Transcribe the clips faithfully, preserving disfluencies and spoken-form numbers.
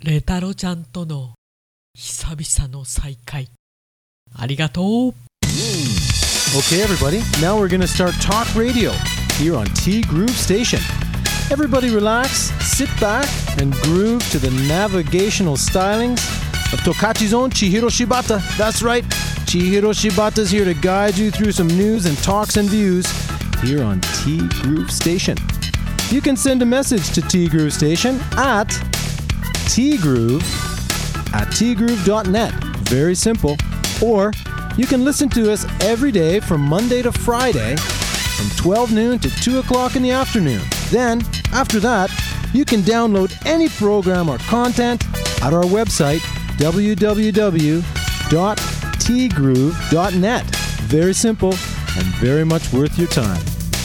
レタロちゃんとの久々の再会ありがとう。 Okay, everybody, now we're gonna start talk radio here on T Groove Station. Everybody relax, sit back, and groove to the navigational stylings of Tokachi's own Chihiro Shibata. That's right, Chihiro Shibata's here to guide you through some news and talks and views here on T Groove Station. You can send a message to T Groove Station at tgroove at tgroove dot net. Very simple. Or you can listen to us every day from Monday to Friday from twelve noon to two o'clock in the afternoon. Then, after that, you can download any program or content at our website, w w w dot t groove dot net. Very simple and very much worth your time.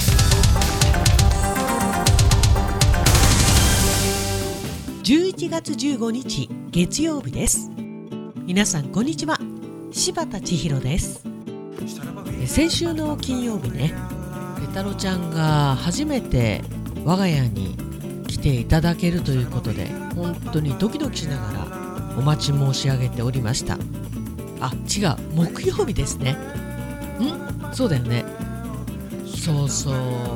じゅういちがつじゅうごにち月曜日です。皆さんこんにちは、柴田千尋です。先週の金曜日ね、レタロちゃんが初めて我が家に来ていただけるということで、本当にドキドキしながらお待ち申し上げておりました。あ、違う、木曜日ですね。ん？そうだよね。そうそう、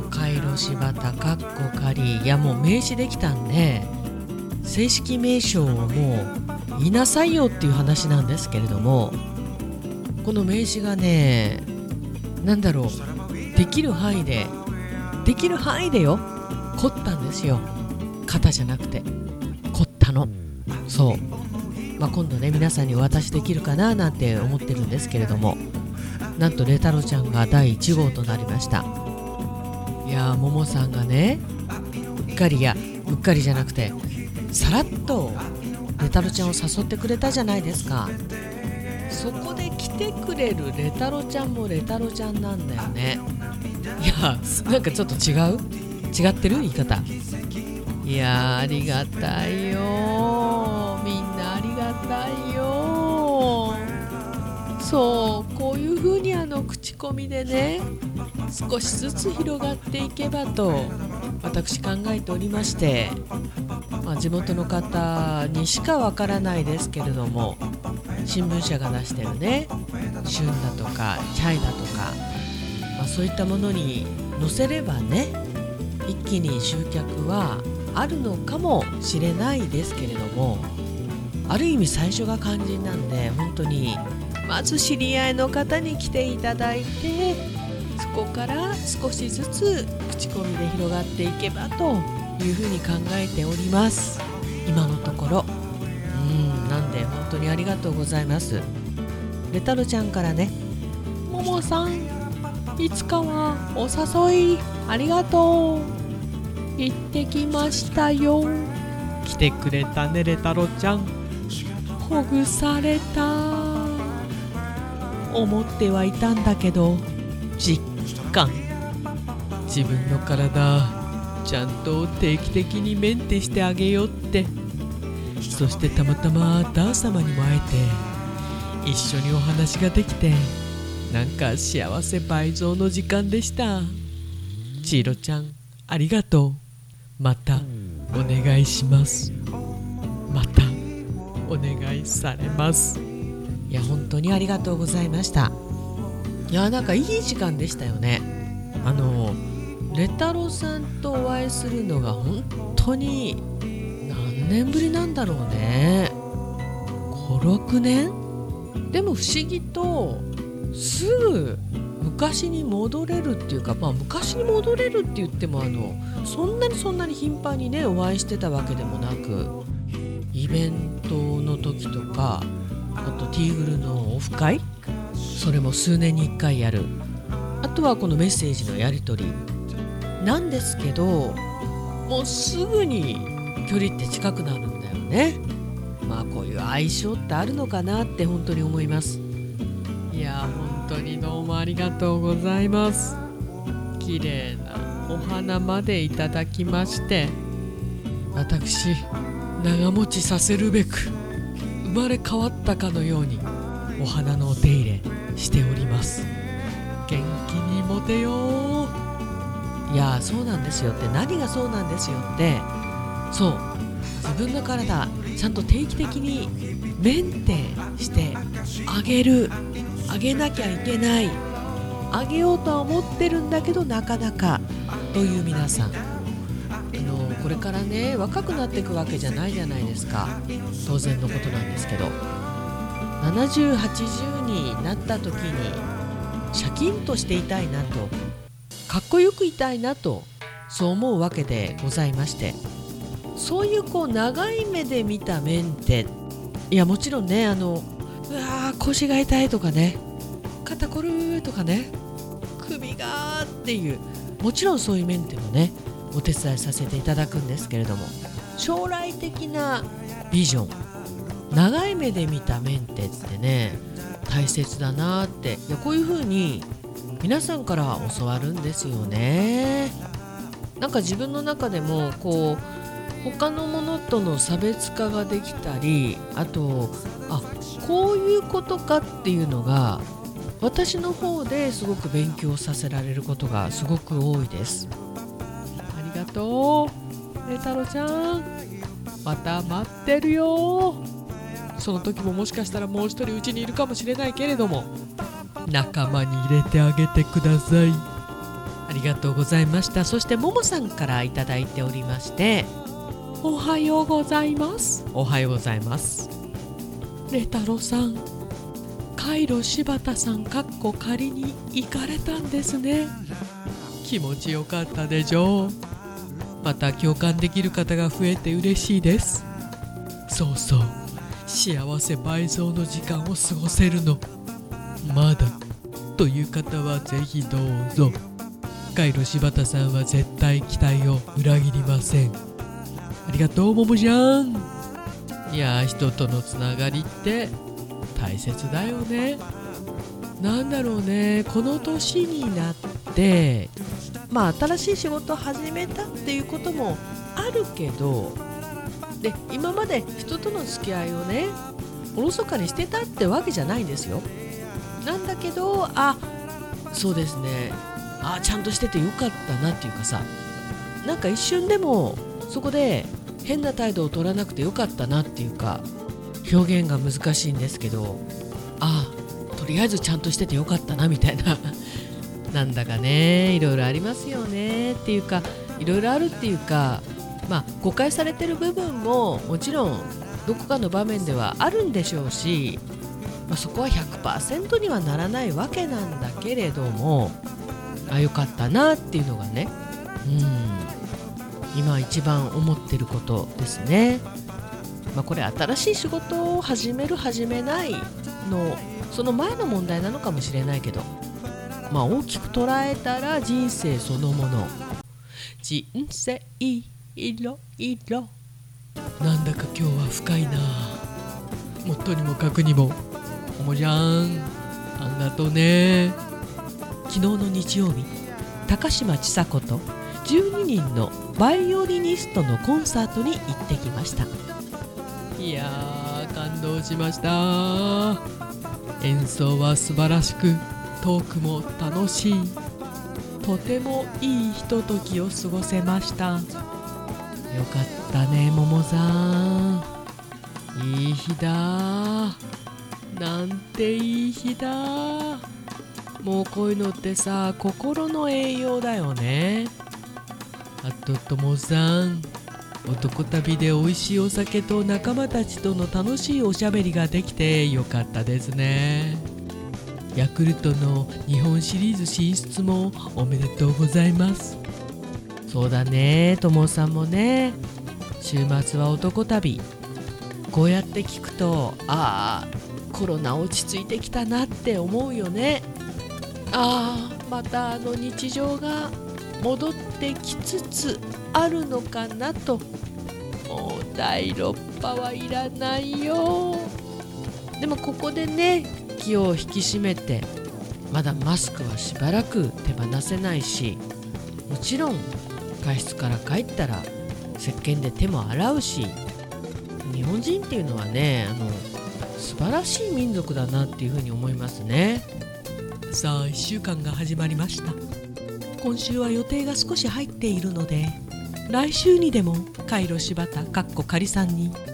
カイロ柴田かっこ仮、いやもう名刺できたんで正式名称をもう言いなさいよっていう話なんですけれども、この名刺がね、なんだろう、できる範囲でできる範囲でよ、凝ったんですよ。型じゃなくて凝ったの。そう、まあ、今度ね皆さんにお渡しできるかななんて思ってるんですけれども、なんとレタロちゃんがだいいちごうとなりました。いやー、ももさんがね、うっかりやうっかりじゃなくてさらっとレタロちゃんを誘ってくれたじゃないですか。そこで来てくれるレタロちゃんもレタロちゃんなんだよね。いや、なんかちょっと違う違ってる言い方。いや、ありがたいよ、みんなありがたいよ。そう、こういう風にあの口コミでね、少しずつ広がっていけばと私考えておりまして、まあ、地元の方にしかわからないですけれども、新聞社が出してるね、旬だとかチャイだとか、まあ、そういったものに載せればね、一気に集客はあるのかもしれないですけれども、ある意味最初が肝心なんで、本当にまず知り合いの方に来ていただいて、そこから少しずつ口コミで広がっていけばというふうに考えております、今のところ。うん、なんで本当にありがとうございます。レタロちゃんからね、ももさんいつかはお誘いありがとう、行ってきましたよ。来てくれたねレタロちゃん、ほぐされた。思ってはいたんだけど実感、自分の体ちゃんと定期的にメンテしてあげようって。そしてたまたまダー様にも会えて一緒にお話ができて、なんか幸せ倍増の時間でした。チーロちゃんありがとう。またお願いします。またお願いされます。いや本当にありがとうございました。いや、なんかいい時間でしたよね。あのレタロさんとお会いするのが本当に何年ぶりなんだろうね。ご、ろくねん。でも不思議とすぐ昔に戻れるっていうか、まあ昔に戻れるって言っても、あのそんなにそんなに頻繁にねお会いしてたわけでもなく、イベントの時とか、あとティーグルのオフ会、それも数年にいっかいやる、あとはこのメッセージのやり取りなんですけど、もうすぐに距離って近くなるんだよね。まあこういう相性ってあるのかなって本当に思います。いや本当にどうもありがとうございます。綺麗なお花までいただきまして、私長持ちさせるべく生まれ変わったかのようにお花のお手入れしております。元気にモテよう。いやそうなんですよって、何がそうなんですよって、そう自分の体ちゃんと定期的にメンテしてあげる、あげなきゃいけない、あげようとは思ってるんだけどなかなかという皆さん、あのこれからね若くなっていくわけじゃないじゃないですか。当然のことなんですけど、ななじゅう、はちじゅうになった時にシャキンとしていたいなと、かっこよくいたいなと、そう思うわけでございまして、そういうこう長い目で見たメンテ、いやもちろんね、あのうわー腰が痛いとかね、肩こるとかね、首がっていう、もちろんそういうメンテもねお手伝いさせていただくんですけれども、将来的なビジョン、長い目で見たメンテってね大切だなって、いやこういう風に皆さんから教わるんですよね。なんか自分の中でもこう他のものとの差別化ができたり、あとあこういうことかっていうのが私の方ですごく勉強させられることがすごく多いです。ありがとうね、太郎ちゃん、また待ってるよ。その時ももしかしたらもう一人うちにいるかもしれないけれども、仲間に入れてあげてください。ありがとうございました。そしてももさんからいただいておりまして、おはようございます。おはようございます。ね太郎さん、カイロ柴田さんかっこ仮に行かれたんですね。気持ちよかったでしょう。また共感できる方が増えて嬉しいです。そうそう、幸せ倍増の時間を過ごせるのまだという方はぜひどうぞ。カイロ柴田さんは絶対期待を裏切りません。ありがとうももちゃん。いや人とのつながりって大切だよね。なんだろうね、この年になってまあ新しい仕事を始めたっていうこともあるけど、で今まで人との付き合いをねおろそかにしてたってわけじゃないんですよ。なんだけど、あそうですね、あちゃんとしててよかったなっていうかさ、なんか一瞬でもそこで変な態度を取らなくてよかったなっていうか、表現が難しいんですけど、あとりあえずちゃんとしててよかったなみたいななんだかねいろいろありますよねっていうか、いろいろあるっていうか、まあ誤解されてる部分ももちろんどこかの場面ではあるんでしょうし、まあ、そこは ひゃくパーセント にはならないわけなんだけれども、あよかったなっていうのがね、うん今一番思ってることですね。まあ、これ新しい仕事を始める始めないのその前の問題なのかもしれないけど、まあ大きく捉えたら人生そのもの、人生いろいろ、なんだか今日は深いな。もっとにもかくにもおもちゃんありがとうね。昨日の日曜日、高嶋ちさ子とじゅうににんのバイオリニストのコンサートに行ってきました。いやー感動しました。演奏は素晴らしく、トークも楽しい、とてもいいひとときを過ごせました。よかったねももさん、いい日だ、なんていい日だ。もうこういうのってさ心の栄養だよね。あとともさん、男旅で美味しいお酒と仲間たちとの楽しいおしゃべりができてよかったですね。ヤクルトの日本シリーズ進出もおめでとうございます。そうだね、ともさんもね、週末は男旅。こうやって聞くと、ああコロナ落ち着いてきたなって思うよね。ああまたあの日常が戻ってきつつあるのかなと。もうだいろっぱはいらないよ。でもここでね気を引き締めて、まだマスクはしばらく手放せないし、もちろん外出から帰ったら石鹸で手も洗うし、日本人っていうのはねあの素晴らしい民族だなっていうふうに思いますね。さあいっしゅうかんが始まりました。今週は予定が少し入っているので、来週にでもカイロ柴田かっこ仮さんに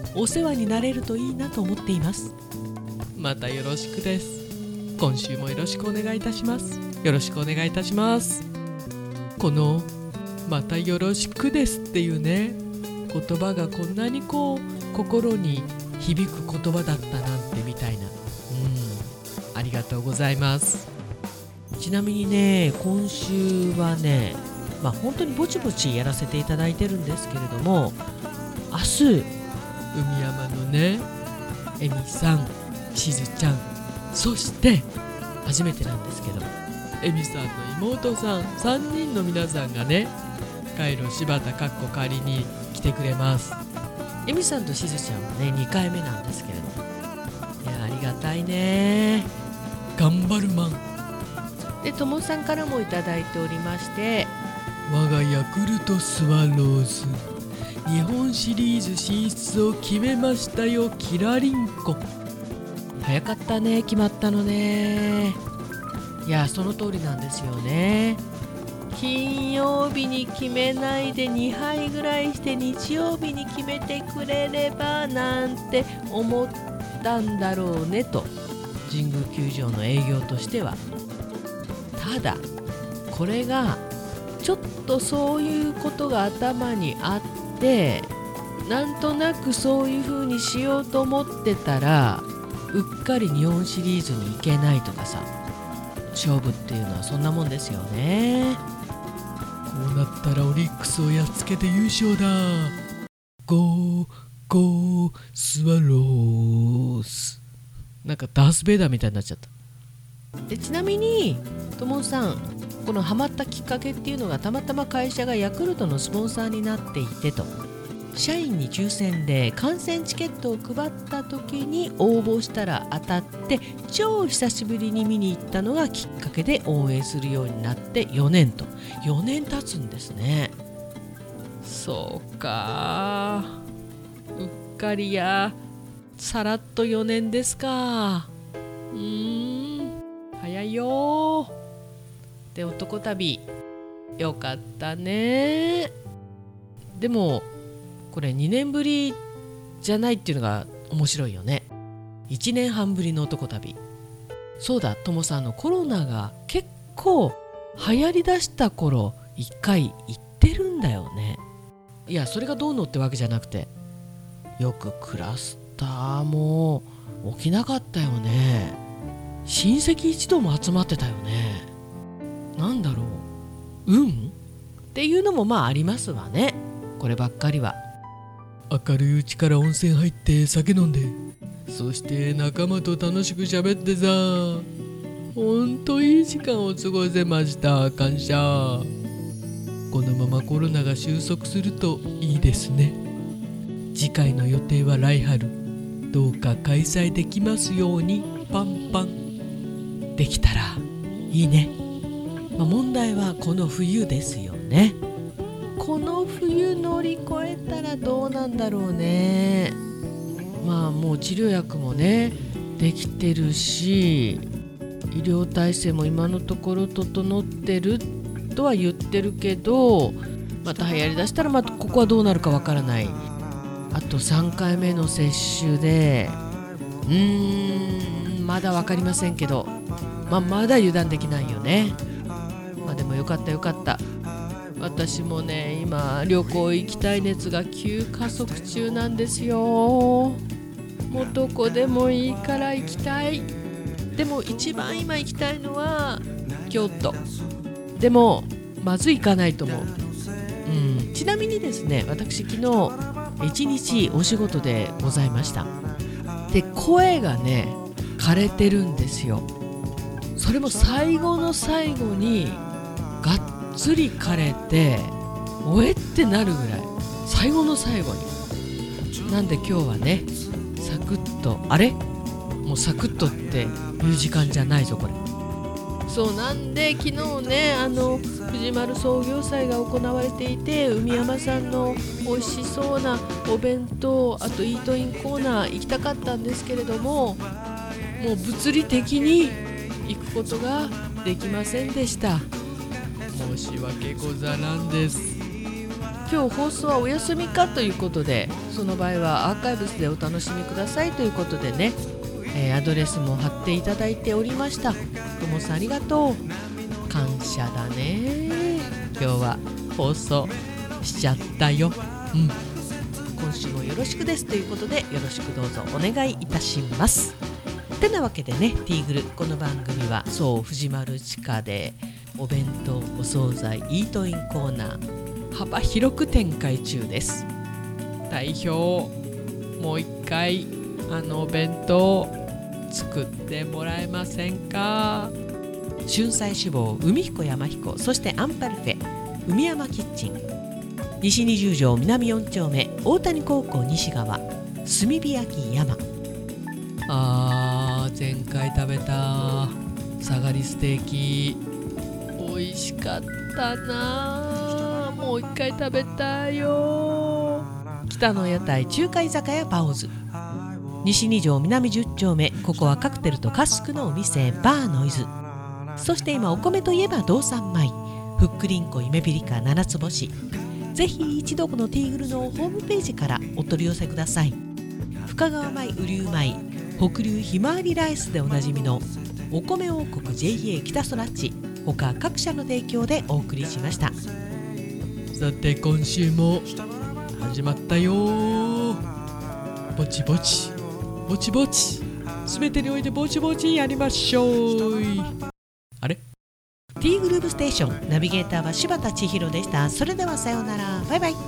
お世話になれるといいなと思っています。またよろしくです。今週もよろしくお願いいたします。よろしくお願いいたします。このまたよろしくですっていうね言葉がこんなにこう心に響く言葉だったなんてみたいな、うん、ありがとうございます。ちなみにね今週はねまあ本当にぼちぼちやらせていただいてるんですけれども、明日海山のねえみさん、しずちゃん、そして初めてなんですけどえみさんの妹さんさんにんの皆さんがねカイロ柴田かっこ仮に来てくれます。えみさんとしずちゃんはねにかいめなんですけれど、いやありがたいね、頑張るマンでともさんからもいただいておりまして、我がヤクルトスワローズ日本シリーズ進出を決めましたよ、キラリンコ。早かったね決まったのね。いやその通りなんですよね。金曜日に決めないでにはいぐらいして日曜日に決めてくれればなんて思ったんだろうねと、神宮球場の営業としては。ただこれがちょっとそういうことが頭にあってなんとなくそういう風にしようと思ってたらうっかり日本シリーズに行けないとかさ、勝負っていうのはそんなもんですよね。こうなったらオリックスをやっつけて優勝だ。ゴーゴースワローズ。なんかダースベイダーみたいになっちゃった。でちなみにともさんこのハマったきっかけっていうのがたまたま会社がヤクルトのスポンサーになっていてと、社員に抽選で観戦チケットを配った時に応募したら当たって超久しぶりに見に行ったのがきっかけで応援するようになってよねんと、よねん経つんですね。そうかうっかりやさらっとよねんですか。うーん早いよで男旅よかったね。でもこれにねんぶりじゃないっていうのが面白いよね。いちねんはんぶりの男旅。そうだともさんのコロナが結構流行りだした頃いっかい行ってるんだよね。いやそれがどうのってわけじゃなくて、よくクラスターも起きなかったよね。親戚一同も集まってたよね。なんだろう運っていうのもまあありますわね。こればっかりは明るいうちから温泉入って酒飲んで、そして仲間と楽しく喋ってさ、ほんといい時間を過ごせました。感謝。このままコロナが収束するといいですね。次回の予定は来春、どうか開催できますように。パンパンできたらいいね。まあ、問題はこの冬ですよね。この冬乗り越えたらどうなんだろうね。まあもう治療薬もねできてるし、医療体制も今のところ整ってるとは言ってるけど、また流行りだしたらまたここはどうなるかわからない。あとさんかいめの接種でうーんまだわかりませんけど、まあ、まだ油断できないよね。まあでもよかったよかった。私もね今旅行行きたい熱が急加速中なんですよ。もうどこでもいいから行きたい。でも一番今行きたいのは京都。でもまず行かないと思う、うん、ちなみにですね私昨日一日お仕事でございました。で声がね枯れてるんですよ。それも最後の最後にがっつり枯れておえってなるぐらい、最後の最後に。なんで今日はねサクッと、あれもうサクッとっていう時間じゃないぞこれ。そうなんで昨日ねあの藤丸創業祭が行われていて、海山さんの美味しそうなお弁当、あとイートインコーナー行きたかったんですけれども、もう物理的に行くことができませんでした。申し訳ござらんです。 今日放送はお休みかということで、その場合はアーカイブスでお楽しみくださいということでね、えー、アドレスも貼っていただいておりました。ともさんありがとう。感謝だね。今日は放送しちゃったよ。うん。今週もよろしくですということで、よろしくどうぞお願いいたします。てなわけでね、ティーグル、この番組はそう藤丸地下でお弁当、お惣菜、イートインコーナー幅広く展開中です。代表、もう一回あのお弁当作ってもらえませんか。春菜志望海彦山彦、そしてアンパルフェ海山キッチン、西二十条南四丁目大谷高校西側炭火焼き山。あー、前回食べたサガリステーキ美味しかったな。もう一回食べたいよ。北の屋台中華居酒屋パオズ、西二条南十丁目、ここはカクテルとカスクのお店バーノイズ。そして今お米といえば道産米、ふっくりんこゆめぴりか七つ星。ぜひ一度このティーグルのホームページからお取り寄せください。深川米、雨竜米、北流ひまわりライスでおなじみのお米王国 ジェイエー 北空地、他各社の提供でお送りしました。さて今週も始まったよ。ぼちぼちぼちぼち、すべてにおいてぼちぼちやりましょう。あれ、ティーグルーブステーション、ナビゲーターは柴田千尋でした。それではさようなら、バイバイ。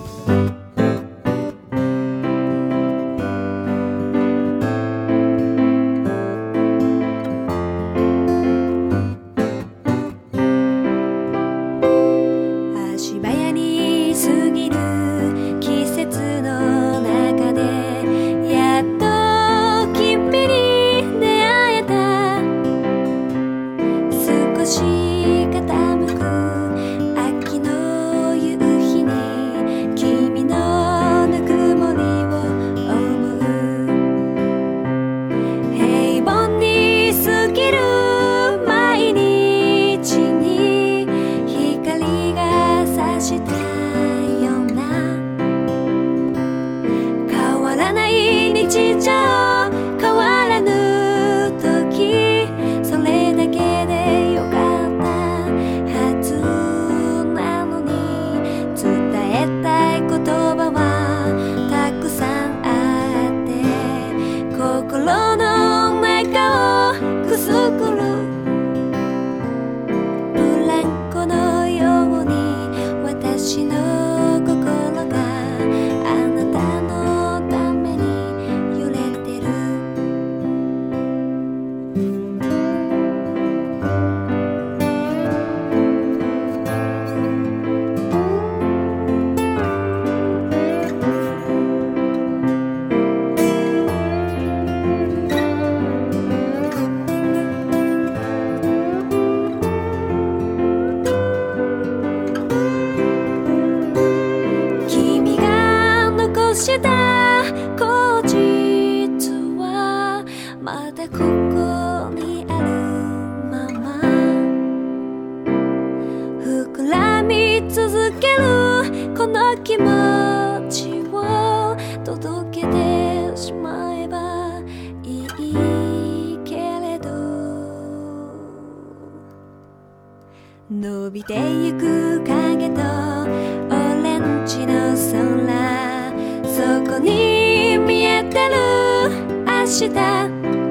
伸びてゆく影とオレンジの空、そこに見えてる明日。